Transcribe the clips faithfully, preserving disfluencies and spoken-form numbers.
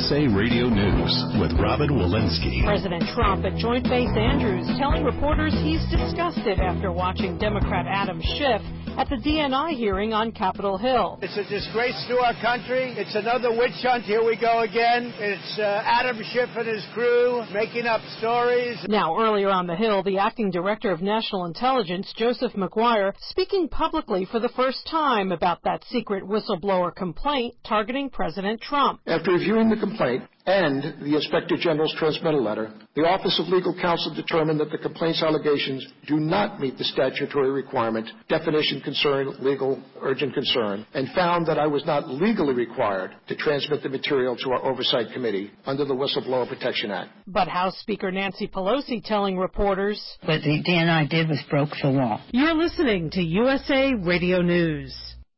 S A Radio News with Robin Walensky. President Trump at Joint Base Andrews telling reporters he's disgusted after watching Democrat Adam Schiff at the D N I hearing on Capitol Hill. It's a disgrace to our country. It's another witch hunt. Here we go again. It's uh, Adam Schiff and his crew making up stories. Now, earlier on the Hill, the acting director of National Intelligence, Joseph Maguire, speaking publicly for the first time about that secret whistleblower complaint targeting President Trump. After reviewing the complaint and the Inspector General's transmittal letter, the Office of Legal Counsel determined that the complaint's allegations do not meet the statutory requirement, definition concern, legal urgent concern, and found that I was not legally required to transmit the material to our Oversight Committee under the Whistleblower Protection Act. But House Speaker Nancy Pelosi telling reporters, what the D N I did was broke the law. You're listening to U S A Radio News.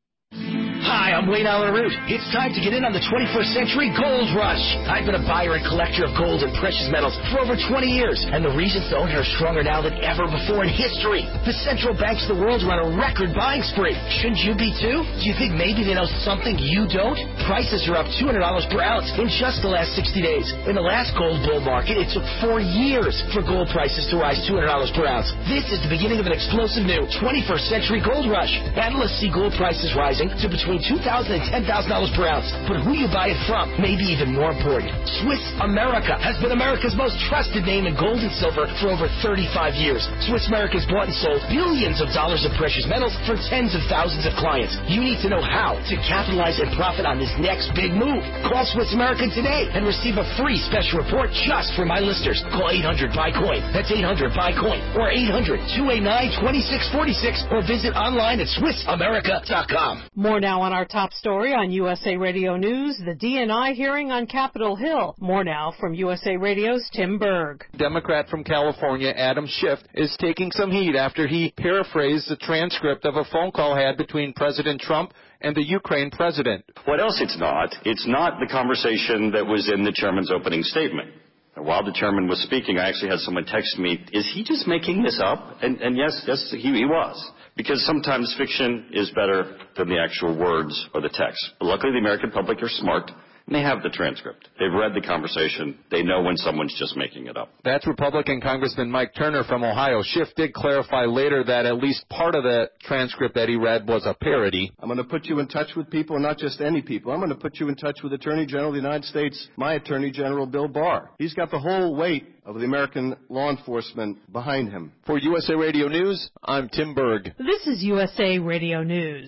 Hi, I'm Wayne Allen Root. It's time to get in on the twenty-first century gold rush. I've been a buyer and collector of gold and precious metals for over twenty years, and the reasons to own it are stronger now than ever before in history. The central banks of the world are on a record buying spree. Shouldn't you be too? Do you think maybe they know something you don't? Prices are up two hundred dollars per ounce in just the last sixty days. In the last gold bull market, it took four years for gold prices to rise two hundred dollars per ounce. This is the beginning of an explosive new twenty-first century gold rush. Analysts see gold prices rising to between two thousand dollars and ten thousand dollars per ounce. But who you buy it from may be even more important. Swiss America has been America's most trusted name in gold and silver for over thirty-five years. Swiss America has bought and sold billions of dollars of precious metals for tens of thousands of clients. You need to know how to capitalize and profit on this next big move. Call Swiss America today and receive a free special report just for my listeners. Call eight hundred buy coin. That's eight hundred buy coin or eight hundred two eight nine two six four six or visit online at swiss america dot com. More now on our top story on U S A Radio News, the D N I hearing on Capitol Hill. More now from U S A Radio's Tim Berg. Democrat from California, Adam Schiff, is taking some heat after he paraphrased the transcript of a phone call had between President Trump and the Ukraine president. What else it's not? It's not the conversation that was in the chairman's opening statement. While the chairman was speaking, I actually had someone text me, is he just making this up? And, and yes, yes, he, he was. Because sometimes fiction is better than the actual words or the text. But luckily, the American public are smart, and they have the transcript. They've read the conversation. They know when someone's just making it up. That's Republican Congressman Mike Turner from Ohio. Schiff did clarify later that at least part of the transcript that he read was a parody. I'm going to put you in touch with people, not just any people. I'm going to put you in touch with Attorney General of the United States, my Attorney General, Bill Barr. He's got the whole weight of the American law enforcement behind him. For U S A Radio News, I'm Tim Berg. This is U S A Radio News.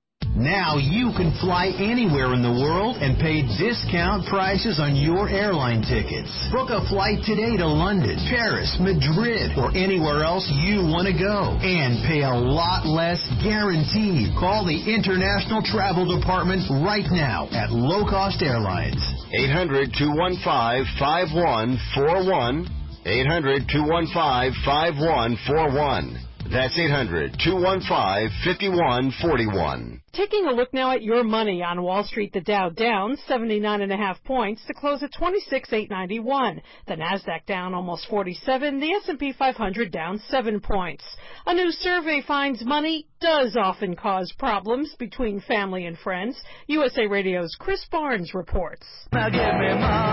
Now you can fly anywhere in the world and pay discount prices on your airline tickets. Book a flight today to London, Paris, Madrid, or anywhere else you want to go. And pay a lot less guaranteed. Call the International Travel Department right now at Low Cost Airlines. eight hundred two one five five one four one. eight hundred two one five five one four one. That's eight hundred two one five five one four one. Taking a look now at your money on Wall Street, the Dow down seventy-nine and a half points to close at twenty-six thousand eight hundred ninety-one. The Nasdaq down almost forty-seven. The S and P five hundred down seven points. A new survey finds money does often cause problems between family and friends. U S A Radio's Chris Barnes reports. Now give me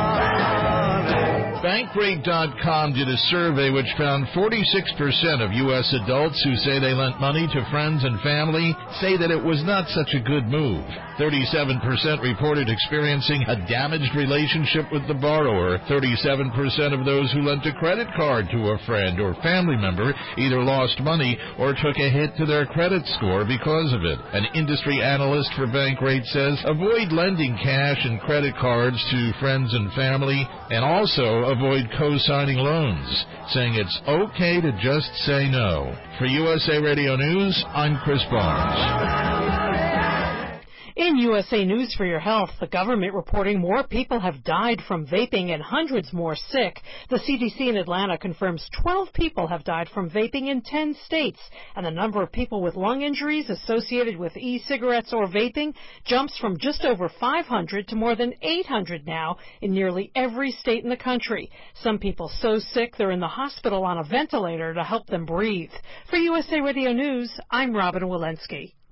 money. Bankrate dot com did a survey which found forty-six percent of U S adults who say they lent money to friends and family say that it was not such a good move. thirty-seven percent reported experiencing a damaged relationship with the borrower. thirty-seven percent of those who lent a credit card to a friend or family member either lost money or took a hit to their credit score because of it. An industry analyst for Bankrate says avoid lending cash and credit cards to friends and family, and also avoid co-signing loans, saying it's okay to just say no. For U S A Radio News, I'm Chris Barnes. In U S A News for Your Health, the government reporting more people have died from vaping and hundreds more sick. The C D C in Atlanta confirms twelve people have died from vaping in ten states, and the number of people with lung injuries associated with e-cigarettes or vaping jumps from just over five hundred to more than eight hundred now in nearly every state in the country. Some people so sick they're in the hospital on a ventilator to help them breathe. For U S A Radio News, I'm Robin Walensky.